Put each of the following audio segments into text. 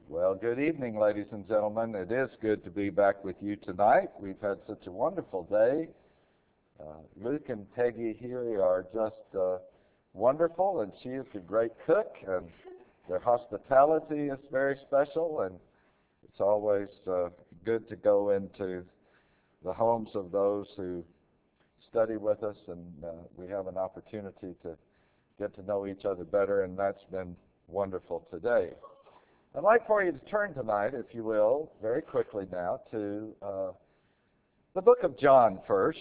Well, good evening, ladies and gentlemen. It is good to be back with you tonight. We've had such a wonderful day. Luke and Peggy here are just wonderful, and she is a great cook, and their hospitality is very special, and it's always good to go into the homes of those who study with us, and we have an opportunity to get to know each other better, and that's been wonderful today. I'd like for you to turn tonight, if you will, very quickly now, to the book of John first.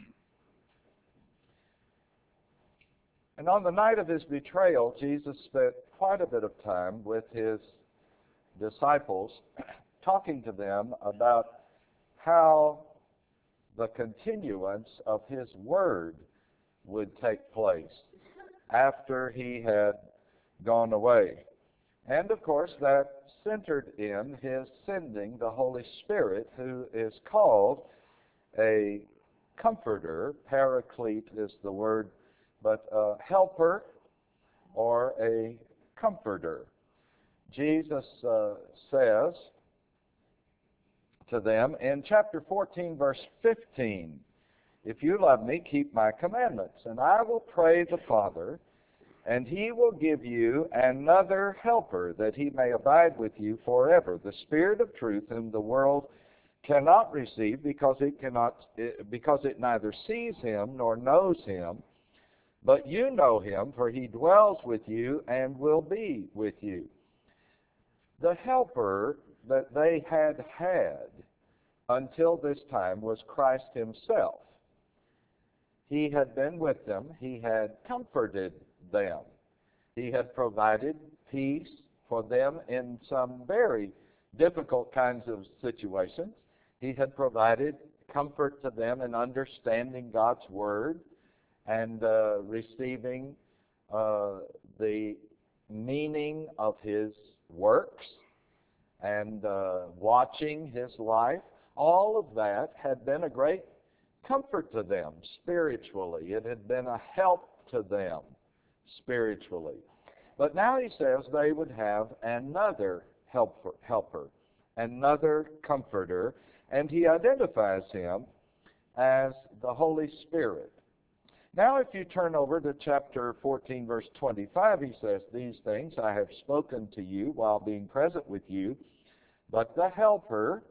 And on the night of his betrayal, Jesus spent quite a bit of time with his disciples, talking to them about how the continuance of his word would take place after he had gone away. And, of course, that centered in his sending the Holy Spirit, who is called a comforter. Paraclete is the word, but a helper or a comforter. Jesus says to them in chapter 14, verse 15, "If you love me, keep my commandments, and I will pray the Father, and he will give you another helper, that he may abide with you forever, the Spirit of truth, whom the world cannot receive, because it neither sees him nor knows him. But you know him, for he dwells with you and will be with you." The helper that they had until this time was Christ himself. He had been with them. He had comforted them. He had provided peace for them in some very difficult kinds of situations. He had provided comfort to them in understanding God's Word and receiving the meaning of His works and watching His life. All of that had been a great comfort to them spiritually. It had been a help to them spiritually. But now he says they would have another helper, another comforter, and he identifies him as the Holy Spirit. Now if you turn over to chapter 14, verse 25, he says, "These things I have spoken to you while being present with you, but the helper,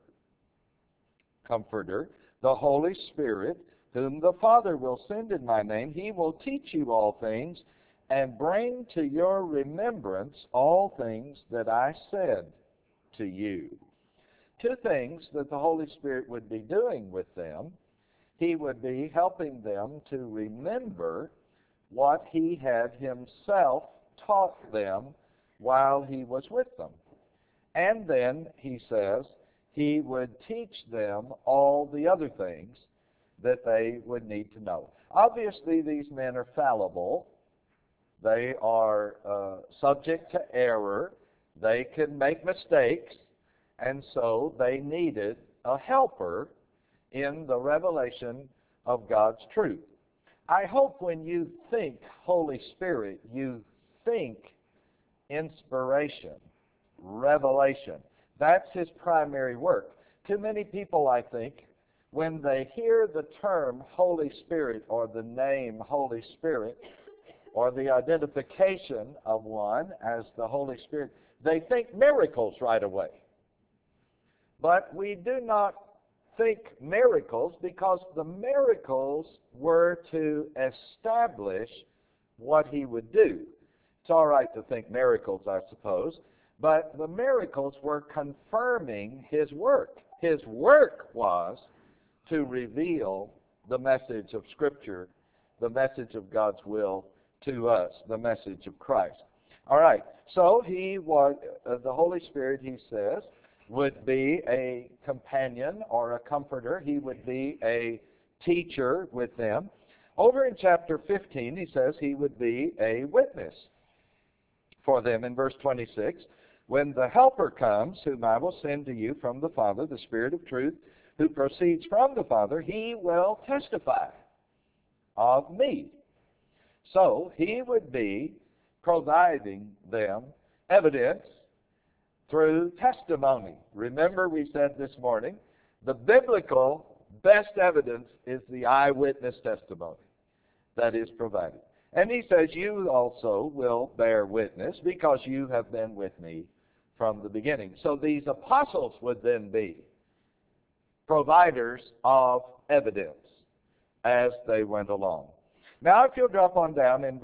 comforter, the Holy Spirit, whom the Father will send in my name, he will teach you all things and bring to your remembrance all things that I said to you." Two things that the Holy Spirit would be doing with them. He would be helping them to remember what he had himself taught them while he was with them. And then, he says, he would teach them all the other things that they would need to know. Obviously, these men are fallible. They are subject to error. They can make mistakes. And so they needed a helper in the revelation of God's truth. I hope when you think Holy Spirit, you think inspiration, revelation. That's his primary work. Too many people, I think, when they hear the term Holy Spirit or the name Holy Spirit or the identification of one as the Holy Spirit, they think miracles right away. But we do not think miracles because the miracles were to establish what he would do. It's all right to think miracles, I suppose, but the miracles were confirming his work. His work was to reveal the message of Scripture, the message of God's will to us, the message of Christ. All right, so he was, the Holy Spirit, he says, would be a companion or a comforter. He would be a teacher with them. Over in chapter 15, he says he would be a witness for them. In verse 26, "When the Helper comes, whom I will send to you from the Father, the Spirit of truth, who proceeds from the Father, he will testify of me." So he would be providing them evidence through testimony. Remember, we said this morning, the biblical best evidence is the eyewitness testimony that is provided. And he says, you also will bear witness because you have been with me from the beginning. So these apostles would then be providers of evidence as they went along. Now, if you'll drop on down in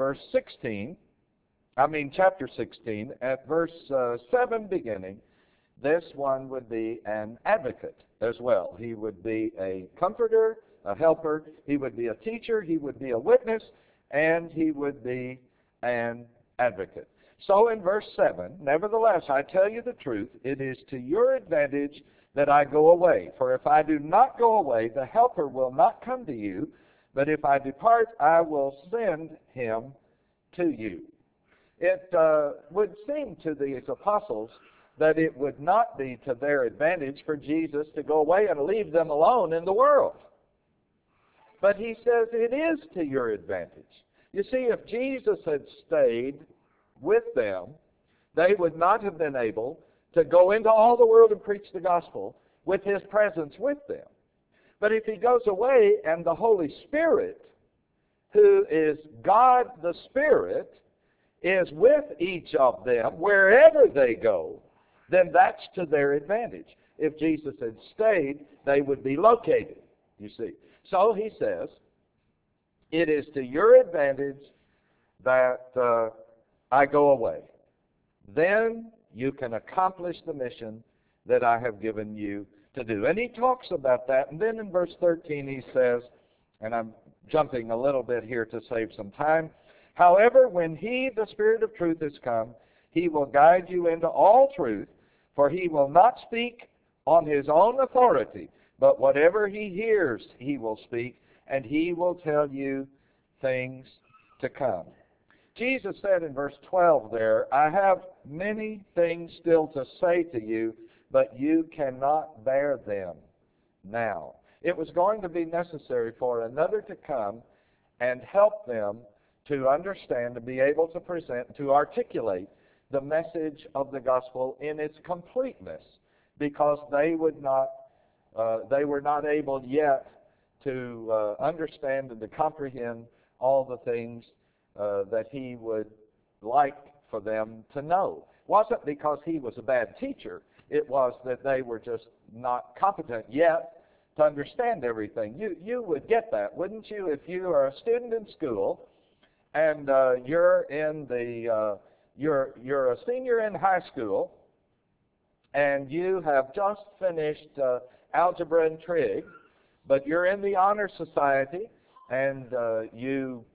chapter 16, at verse 7 beginning, this one would be an advocate as well. He would be a comforter, a helper. He would be a teacher. He would be a witness. And he would be an advocate. So in verse 7, nevertheless, I tell you the truth, it is to your advantage that I go away. For if I do not go away, the helper will not come to you. But if I depart, I will send him to you. It would seem to these apostles that it would not be to their advantage for Jesus to go away and leave them alone in the world. But he says it is to your advantage. You see, if Jesus had stayed with them, they would not have been able to go into all the world and preach the gospel with his presence with them. But if he goes away and the Holy Spirit, who is God the Spirit, is with each of them wherever they go, then that's to their advantage. If Jesus had stayed, they would be located, you see. So he says, it is to your advantage that I go away. Then you can accomplish the mission that I have given you to do. And he talks about that. And then in verse 13 he says, and I'm jumping a little bit here to save some time, however, when he, the Spirit of truth, is come, he will guide you into all truth, for he will not speak on his own authority, but whatever he hears he will speak, and he will tell you things to come. Jesus said in verse 12 there, I have many things still to say to you, but you cannot bear them now. It was going to be necessary for another to come and help them to understand, to be able to present, to articulate the message of the gospel in its completeness, because they were not able yet to understand and to comprehend all the things that he would like for them to know. It wasn't because he was a bad teacher. It was that they were just not competent yet to understand everything. You would get that, wouldn't you, if you are a student in school and you're a senior in high school and you have just finished algebra and trig, but you're in the honor society and you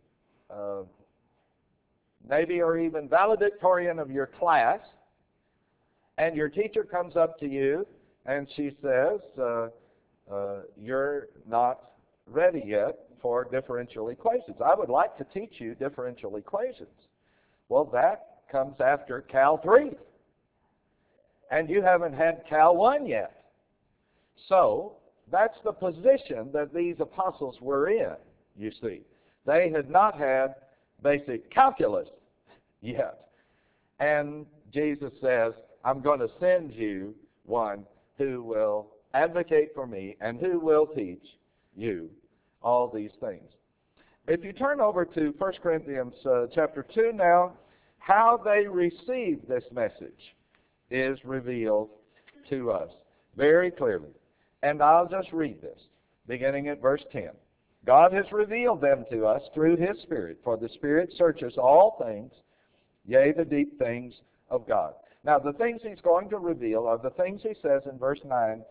maybe are even valedictorian of your class, and your teacher comes up to you and she says, you're not ready yet for differential equations. I would like to teach you differential equations. Well, that comes after Cal 3. And you haven't had Cal 1 yet. So, that's the position that these apostles were in, you see. They had not had basic calculus yet. And Jesus says, I'm going to send you one who will advocate for me and who will teach you all these things. If you turn over to 1 Corinthians chapter 2 now, how they received this message is revealed to us very clearly. And I'll just read this, beginning at verse 10. God has revealed them to us through his Spirit, for the Spirit searches all things, yea, the deep things of God. Now, the things he's going to reveal are the things he says in verse 9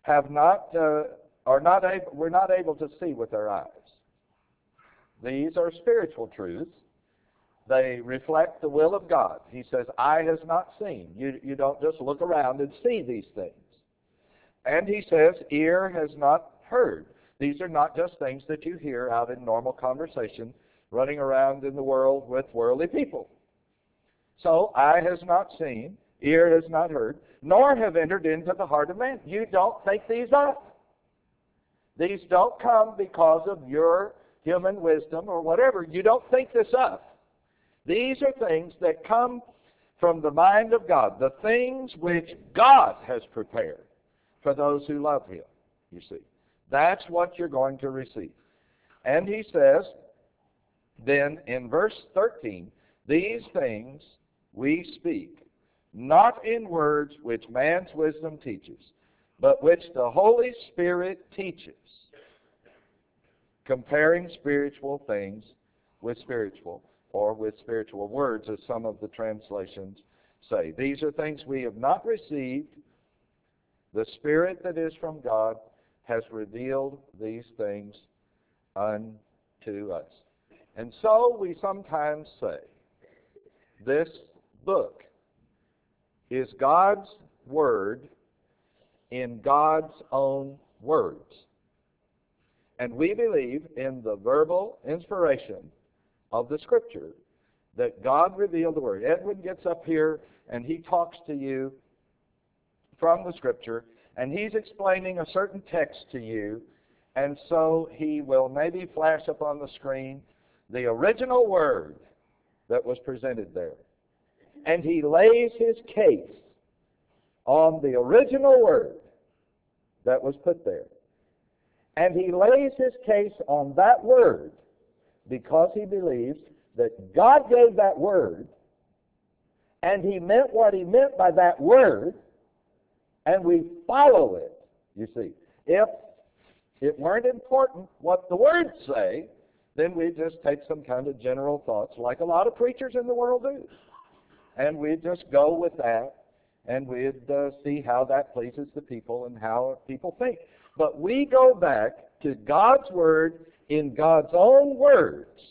we're not able to see with our eyes. These are spiritual truths. They reflect the will of God. He says, eye has not seen. You don't just look around and see these things. And he says, ear has not heard. These are not just things that you hear out in normal conversation, running around in the world with worldly people. So, eye has not seen, ear has not heard, nor have entered into the heart of man. You don't think these up. These don't come because of your human wisdom or whatever. You don't think this up. These are things that come from the mind of God, the things which God has prepared for those who love Him, you see. That's what you're going to receive. And he says, then in verse 13, these things we speak, not in words which man's wisdom teaches, but which the Holy Spirit teaches, comparing spiritual things with spiritual, or with spiritual words, as some of the translations say. These are things we have not received. The Spirit that is from God has revealed these things unto us. And so we sometimes say, this book is God's Word in God's own words. And we believe in the verbal inspiration of the Scripture that God revealed the Word. Edwin gets up here and he talks to you from the Scripture, and he's explaining a certain text to you, and so he will maybe flash up on the screen the original Word that was presented there. And he lays his case on the original Word that was put there. And he lays his case on that Word because he believes that God gave that Word, and He meant what He meant by that Word, and we follow it, you see. If it weren't important what the words say, then we'd just take some kind of general thoughts like a lot of preachers in the world do. And we'd just go with that, and we'd see how that pleases the people and how people think. But we go back to God's Word in God's own words.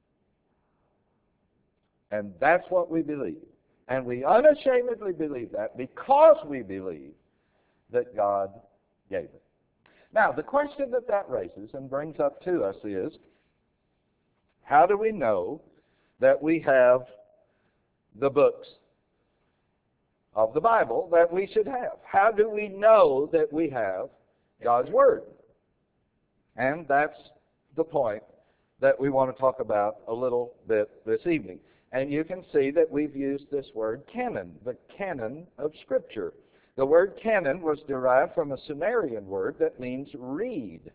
And that's what we believe. And we unashamedly believe that because we believe that God gave it. Now, the question that raises and brings up to us is, how do we know that we have the books of the Bible that we should have? How do we know that we have God's Word? And that's the point that we want to talk about a little bit this evening. And you can see that we've used this word canon, the canon of Scripture. The word canon was derived from a Sumerian word that means reed.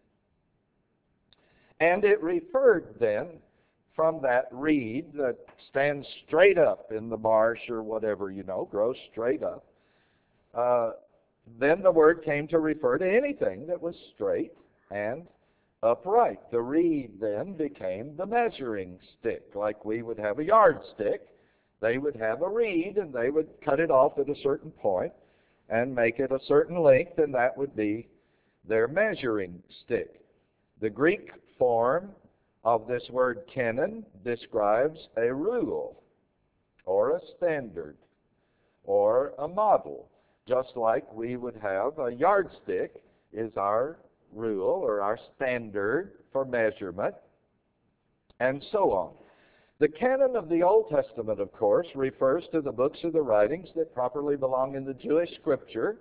And it referred then from that reed that stands straight up in the marsh or whatever, grows straight up. Then the word came to refer to anything that was straight and upright. The reed then became the measuring stick. Like we would have a yardstick, they would have a reed, and they would cut it off at a certain point and make it a certain length, and that would be their measuring stick. The Greek form of this word canon describes a rule or a standard or a model, just like we would have a yardstick is our rule or our standard for measurement, and so on. The canon of the Old Testament, of course, refers to the books of the writings that properly belong in the Jewish Scripture,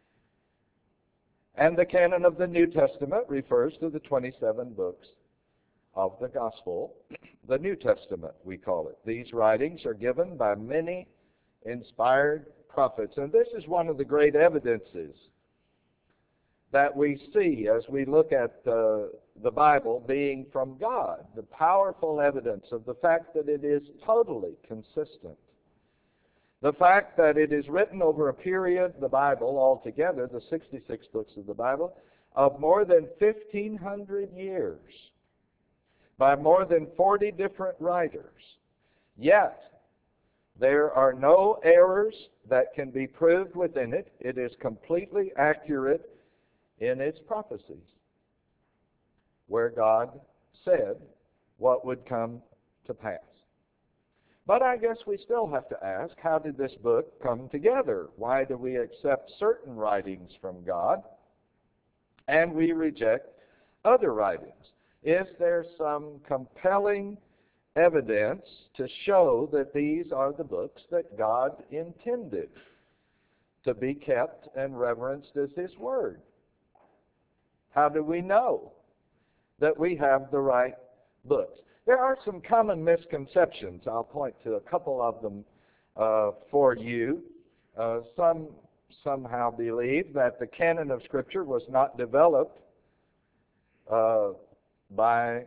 and the canon of the New Testament refers to the 27 books of the Gospel, the New Testament, we call it. These writings are given by many inspired prophets, and this is one of the great evidences that we see as we look at the Bible being from God, the powerful evidence of the fact that it is totally consistent. The fact that it is written over a period, the Bible altogether, the 66 books of the Bible, of more than 1,500 years by more than 40 different writers. Yet, there are no errors that can be proved within it. It is completely accurate in its prophecies, where God said what would come to pass. But I guess we still have to ask, how did this book come together? Why do we accept certain writings from God and we reject other writings? Is there some compelling evidence to show that these are the books that God intended to be kept and reverenced as His Word? How do we know that we have the right books? There are some common misconceptions. I'll point to a couple of them for you. Some somehow believe that the canon of Scripture was not developed by,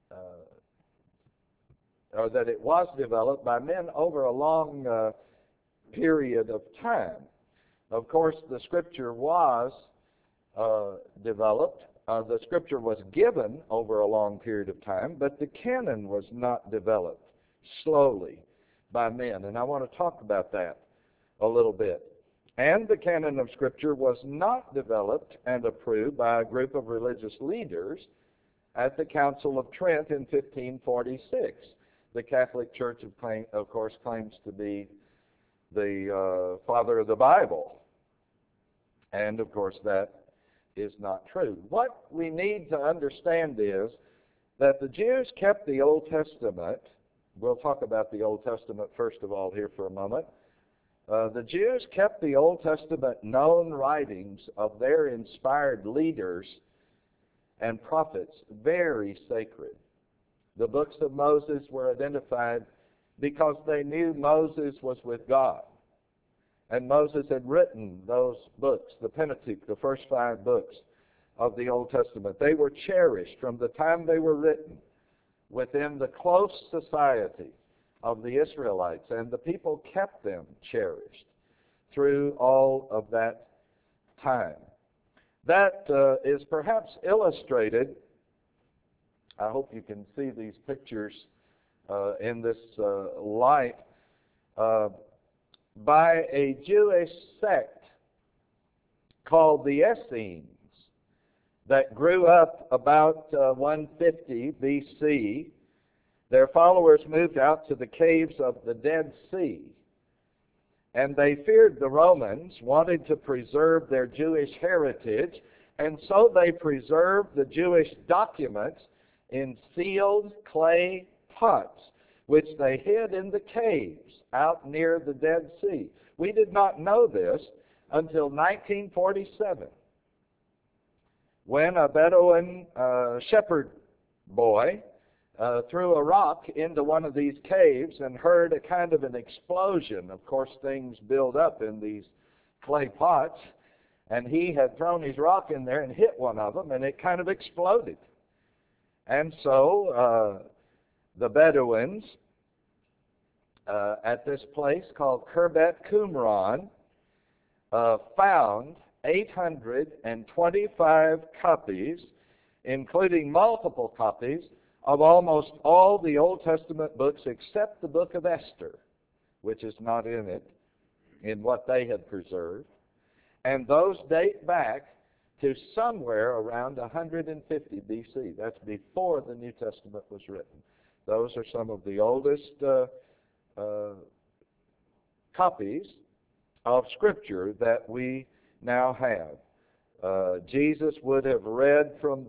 or that it was developed by men over a long period of time. Of course, the Scripture was developed. The Scripture was given over a long period of time, but the canon was not developed slowly by men. And I want to talk about that a little bit. And the canon of Scripture was not developed and approved by a group of religious leaders at the Council of Trent in 1546. The Catholic Church, of course, claims to be the father of the Bible. And, of course, that is not true. What we need to understand is that the Jews kept the Old Testament. We'll talk about the Old Testament first of all here for a moment. The Jews kept the Old Testament known writings of their inspired leaders and prophets very sacred. The books of Moses were identified because they knew Moses was with God. And Moses had written those books, the Pentateuch, the first 5 books of the Old Testament. They were cherished from the time they were written within the close society of the Israelites, and the people kept them cherished through all of that time. That is perhaps illustrated, I hope you can see these pictures in this light, by a Jewish sect called the Essenes that grew up about 150 BC. Their followers moved out to the caves of the Dead Sea, and they feared the Romans, wanted to preserve their Jewish heritage, and so they preserved the Jewish documents in sealed clay pots, which they hid in the caves out near the Dead Sea. We did not know this until 1947, when a Bedouin shepherd boy threw a rock into one of these caves and heard a kind of an explosion. Of course, things build up in these clay pots, and he had thrown his rock in there and hit one of them, and it kind of exploded. And so the Bedouins at this place called Khirbet Qumran found 825 copies, including multiple copies, of almost all the Old Testament books except the book of Esther, which is not in it, in what they had preserved. And those date back to somewhere around 150 BC. That's before the New Testament was written. Those are some of the oldest copies of Scripture that we now have. Jesus would have read from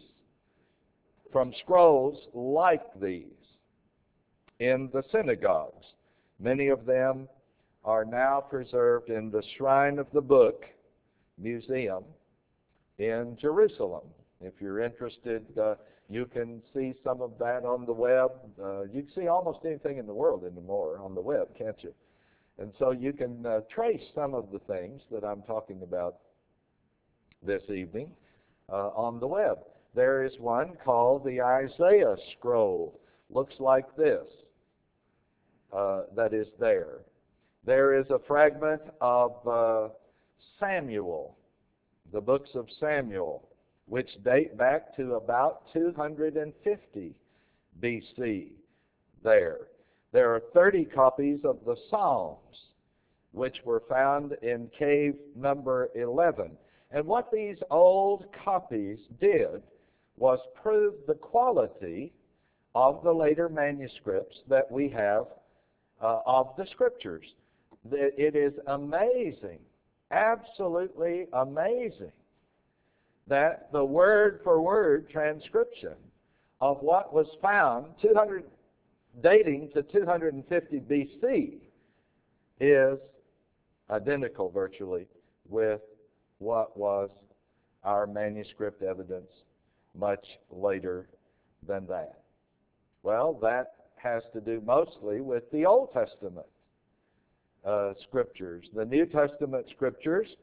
scrolls like these in the synagogues. Many of them are now preserved in the Shrine of the Book Museum in Jerusalem. If you're interested, you can see some of that on the web. You can see almost anything in the world anymore on the web, can't you? And so you can trace some of the things that I'm talking about this evening on the web. There is one called the Isaiah Scroll. Looks like this. That is there. There is a fragment of Samuel, the books of Samuel, which date back to about 250 BC there. There are 30 copies of the Psalms, which were found in cave number 11. And what these old copies did was prove the quality of the later manuscripts that we have of the Scriptures. It is amazing, absolutely amazing, that the word-for-word transcription of what was found dating to 250 BC is identical virtually with what was our manuscript evidence much later than that. Well, that has to do mostly with the Old Testament. Scriptures. The New Testament Scriptures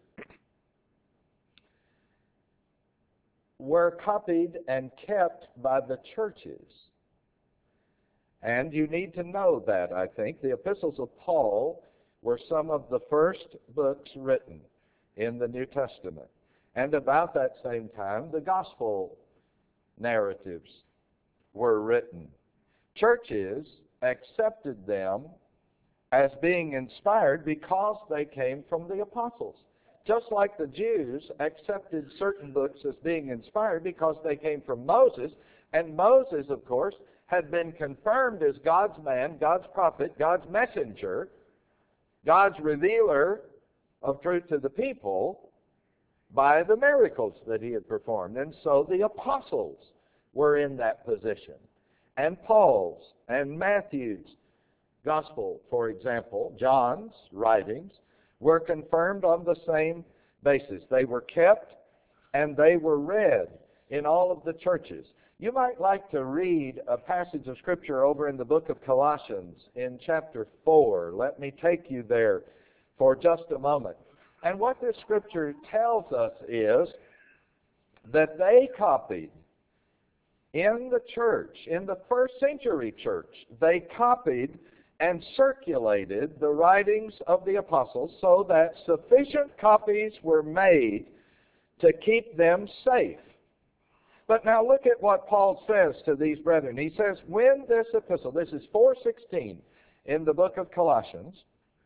were copied and kept by the churches. And you need to know that, I think. The epistles of Paul were some of the first books written in the New Testament. And about that same time, the gospel narratives were written. Churches accepted them as being inspired because they came from the apostles. Just like the Jews accepted certain books as being inspired because they came from Moses, and Moses, of course, had been confirmed as God's man, God's prophet, God's messenger, God's revealer of truth to the people by the miracles that he had performed. And so the apostles were in that position. And Paul's and Matthew's gospel, for example, John's writings, were confirmed on the same basis. They were kept and they were read in all of the churches. You might like to read a passage of Scripture over in the book of Colossians in chapter 4. Let me take you there for just a moment. And what this Scripture tells us is that they copied in the church, in the first century church, they copied and circulated the writings of the apostles so that sufficient copies were made to keep them safe. But now look at what Paul says to these brethren. He says, when this epistle, this is 4:16 in the book of Colossians,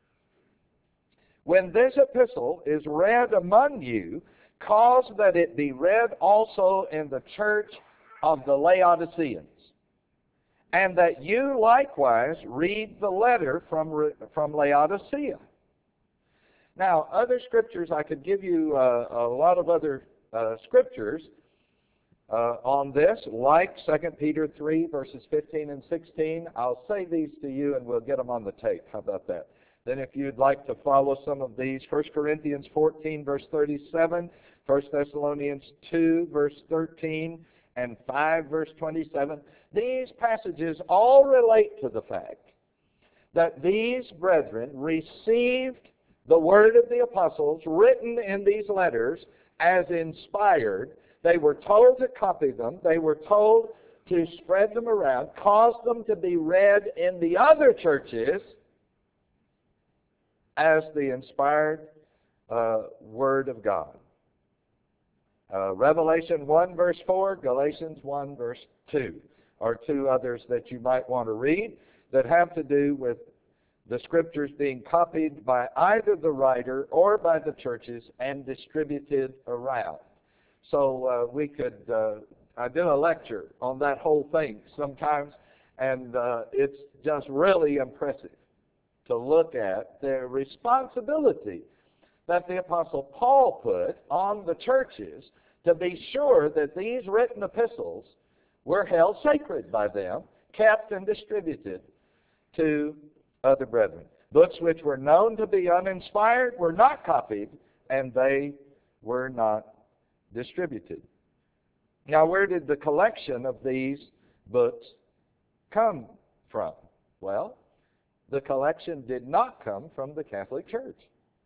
when this epistle is read among you, cause that it be read also in the church of the Laodiceans, and that you likewise read the letter from Laodicea. Now, other scriptures, I could give you a lot of other scriptures on this, like 2 Peter 3, verses 15 and 16. I'll say these to you and we'll get them on the tape. How about that? Then if you'd like to follow some of these, 1 Corinthians 14, verse 37, 1 Thessalonians 2, verse 13, and 5, verse 27. These passages all relate to the fact that these brethren received the word of the apostles written in these letters as inspired. They were told to copy them. They were told to spread them around, cause them to be read in the other churches as the inspired Word of God. Revelation 1, verse 4, Galatians 1, verse 2 are two others that you might want to read that have to do with the Scriptures being copied by either the writer or by the churches and distributed around. So we could, I did a lecture on that whole thing sometimes, and it's just really impressive to look at the responsibility that the Apostle Paul put on the churches to be sure that these written epistles were held sacred by them, kept and distributed to other brethren. Books which were known to be uninspired were not copied, and they were not distributed. Now, where did the collection of these books come from? Well, the collection did not come from the Catholic Church,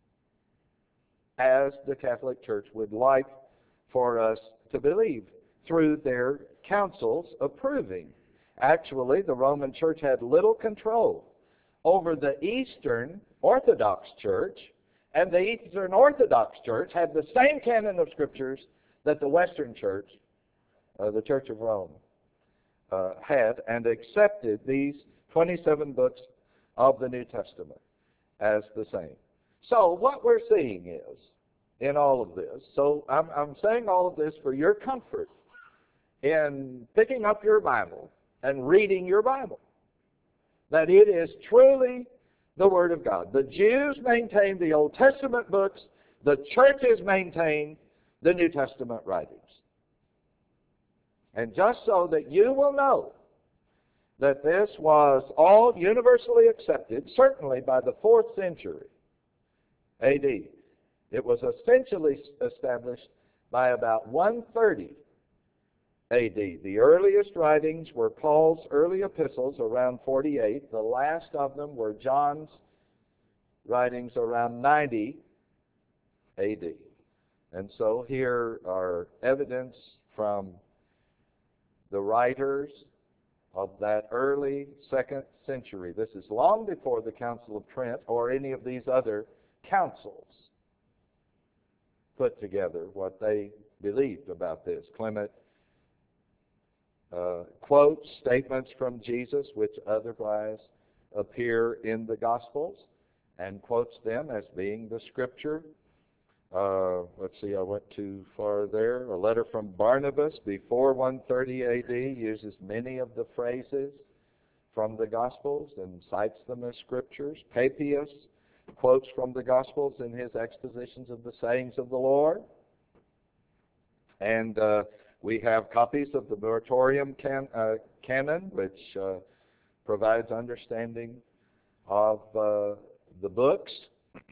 as the Catholic Church would like for us to believe, through their councils approving. Actually, the Roman Church had little control over the Eastern Orthodox Church, and the Eastern Orthodox Church had the same canon of Scriptures that the Western Church, the Church of Rome, had, and accepted these 27 books of the New Testament as the same. So what we're seeing is, in all of this, so I'm saying all of this for your comfort in picking up your Bible and reading your Bible, that it is truly the Word of God. The Jews maintained the Old Testament books. The churches maintained the New Testament writings. And just so that you will know that this was all universally accepted, certainly by the 4th century A.D., it was essentially established by about 130 A.D. The earliest writings were Paul's early epistles around 48. The last of them were John's writings around 90 A.D. And so here are evidence from the writers of that early 2nd century. This is long before the Council of Trent or any of these other councils put together what they believed about this. Clement quotes statements from Jesus which otherwise appear in the Gospels and quotes them as being the Scripture. Let's see, I went too far there. A letter from Barnabas before 130 A.D. uses many of the phrases from the Gospels and cites them as Scriptures. Papias quotes from the Gospels in his expositions of the sayings of the Lord. And we have copies of the Muratorium canon, which provides understanding of the books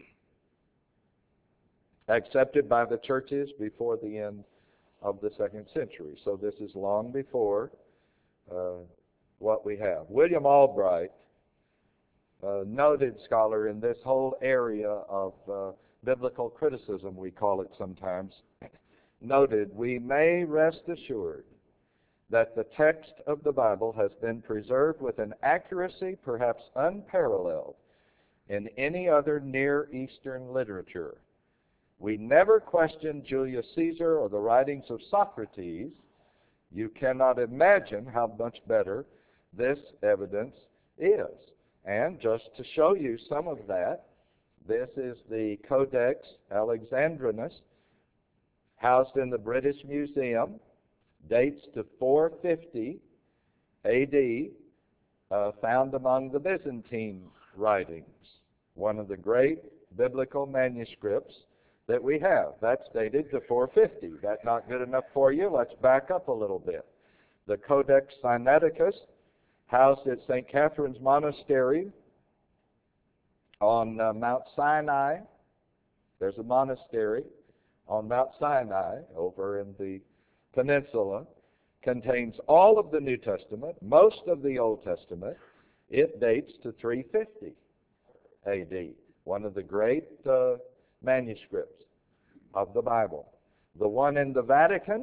accepted by the churches before the end of the 2nd century. So this is long before what we have. William Albright, noted scholar in this whole area of biblical criticism, we call it sometimes, noted, "We may rest assured that the text of the Bible has been preserved with an accuracy perhaps unparalleled in any other Near Eastern literature. We never question Julius Caesar or the writings of Socrates. You cannot imagine how much better this evidence is." And just to show you some of that, this is the Codex Alexandrinus, housed in the British Museum, dates to 450 A.D., found among the Byzantine writings, one of the great biblical manuscripts that we have. That's dated to 450. That's not good enough for you? Let's back up a little bit. The Codex Sinaiticus, housed at St. Catherine's Monastery on Mount Sinai. There's a monastery on Mount Sinai over in the peninsula, contains all of the New Testament, most of the Old Testament. It dates to 350 A.D., one of the great manuscripts of the Bible. The one in the Vatican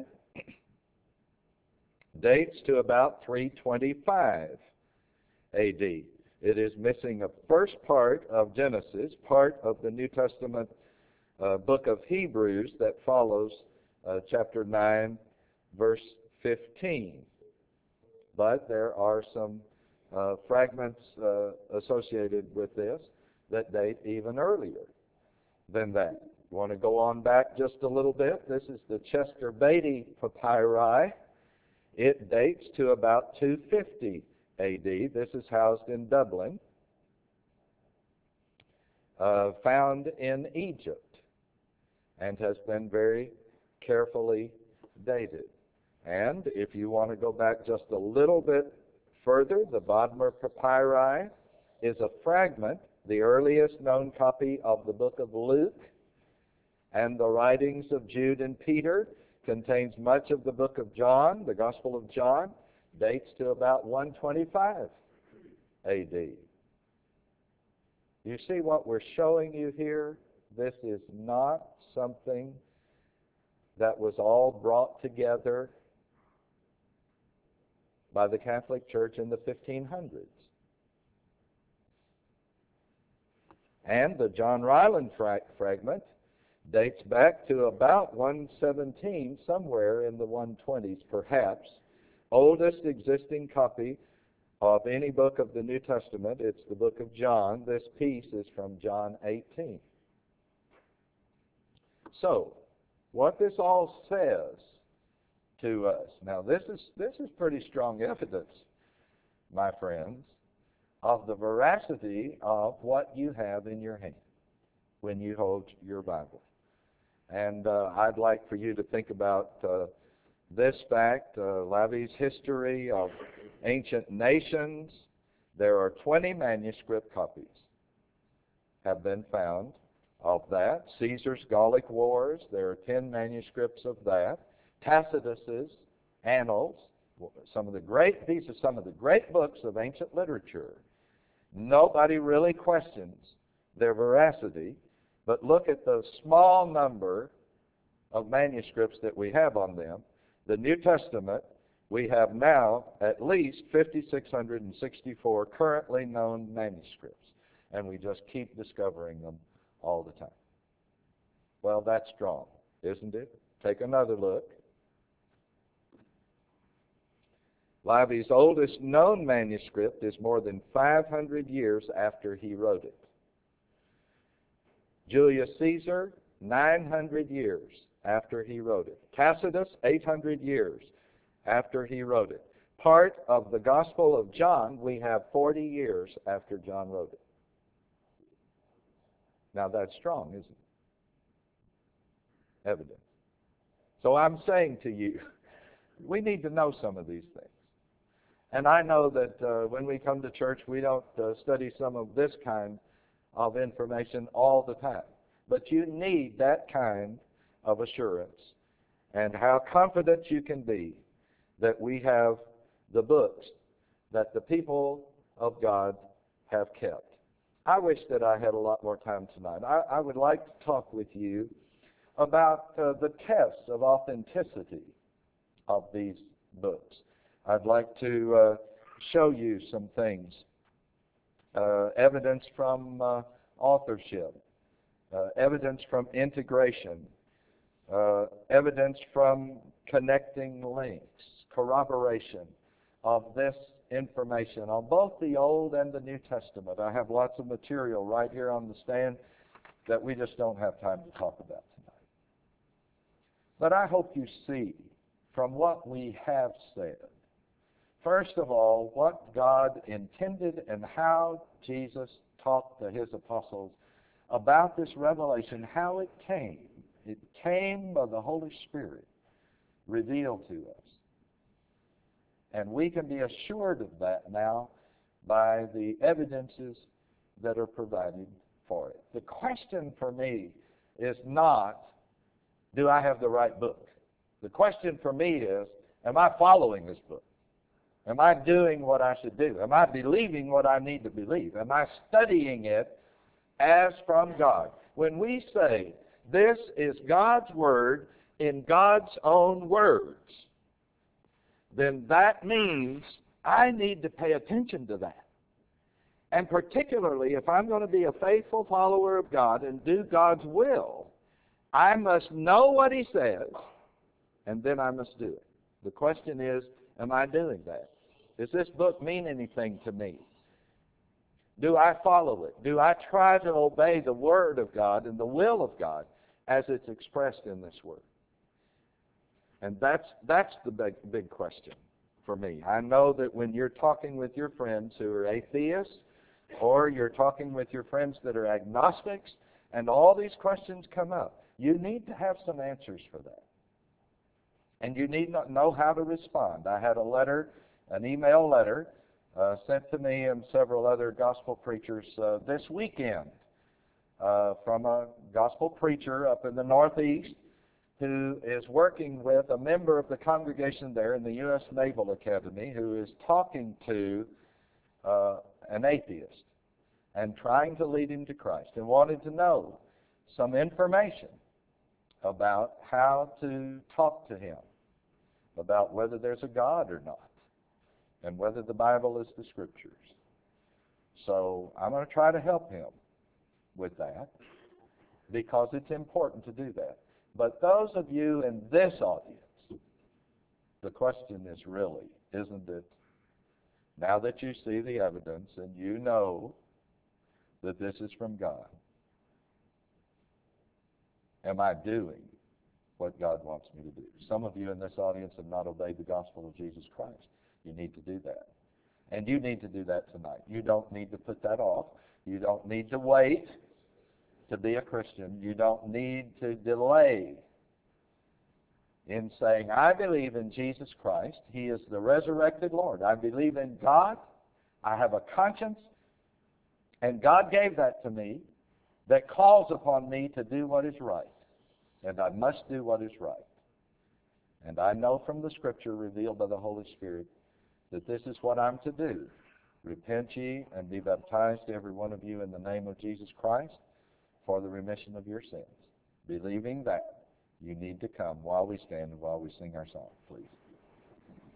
dates to about 325 A.D. It is missing a first part of Genesis, part of the New Testament book of Hebrews that follows chapter 9, verse 15. But there are some fragments associated with this that date even earlier than that. You want to go on back just a little bit? This is the Chester Beatty Papyri. It dates to about 250 A.D. This is housed in Dublin, found in Egypt, and has been very carefully dated. And if you want to go back just a little bit further, the Bodmer Papyri is a fragment, the earliest known copy of the book of Luke, and the writings of Jude and Peter, contains much of the book of John, the Gospel of John, dates to about 125 A.D. You see what we're showing you here? This is not something that was all brought together by the Catholic Church in the 1500s. And the John Ryland fragment dates back to about 117, somewhere in the 120s perhaps. Oldest existing copy of any book of the New Testament, it's the book of John. This piece is from John 18. So, what this all says to us, now this is pretty strong evidence, my friends, of the veracity of what you have in your hand when you hold your Bible. And I'd like for you to think about this fact, Lavy's history of ancient nations. There are 20 manuscript copies have been found of that. Caesar's Gallic Wars, there are 10 manuscripts of that. Tacitus's Annals, these are some of the great books of ancient literature. Nobody really questions their veracity, but look at the small number of manuscripts that we have on them. The New Testament, we have now at least 5,664 currently known manuscripts, and we just keep discovering them all the time. Well, that's strong, isn't it? Take another look. Livy's oldest known manuscript is more than 500 years after he wrote it. Julius Caesar, 900 years after he wrote it. Tacitus, 800 years after he wrote it. Part of the Gospel of John, we have 40 years after John wrote it. Now that's strong, isn't it? Evidence. So I'm saying to you, we need to know some of these things. And I know that when we come to church, we don't study some of this kind of information all the time. But you need that kind of assurance, and how confident you can be that we have the books that the people of God have kept. I wish that I had a lot more time tonight. I would like to talk with you about the tests of authenticity of these books. I'd like to show you some things. Evidence from authorship, evidence from integration, evidence from connecting links, corroboration of this information on both the Old and the New Testament. I have lots of material right here on the stand that we just don't have time to talk about tonight. But I hope you see from what we have said, first of all, what God intended and how Jesus taught to his apostles about this revelation, how it came. It came by the Holy Spirit revealed to us. And we can be assured of that now by the evidences that are provided for it. The question for me is not, do I have the right book? The question for me is, am I following this book? Am I doing what I should do? Am I believing what I need to believe? Am I studying it as from God? When we say, this is God's Word in God's own words, then that means I need to pay attention to that. And particularly, if I'm going to be a faithful follower of God and do God's will, I must know what he says, and then I must do it. The question is, am I doing that? Does this book mean anything to me? Do I follow it? Do I try to obey the Word of God and the will of God as it's expressed in this Word? And that's the big question for me. I know that when you're talking with your friends who are atheists, or you're talking with your friends that are agnostics, and all these questions come up, you need to have some answers for that. And you need to know how to respond. I had a letter, an email letter, sent to me and several other gospel preachers this weekend from a gospel preacher up in the Northeast who is working with a member of the congregation there in the U.S. Naval Academy who is talking to an atheist and trying to lead him to Christ and wanted to know some information about how to talk to him, about whether there's a God or not, and whether the Bible is the Scriptures. So I'm going to try to help him with that because it's important to do that. But those of you in this audience, the question is really, isn't it, now that you see the evidence and you know that this is from God, am I doing what God wants me to do? Some of you in this audience have not obeyed the gospel of Jesus Christ. You need to do that. And you need to do that tonight. You don't need to put that off. You don't need to wait to be a Christian. You don't need to delay in saying, I believe in Jesus Christ. He is the resurrected Lord. I believe in God. I have a conscience. And God gave that to me that calls upon me to do what is right. And I must do what is right. And I know from the Scripture revealed by the Holy Spirit that this is what I'm to do Repent ye and be baptized, every one of you, in the name of Jesus Christ for the remission of your sins, believing that you need to come while we stand and while we sing our song, please.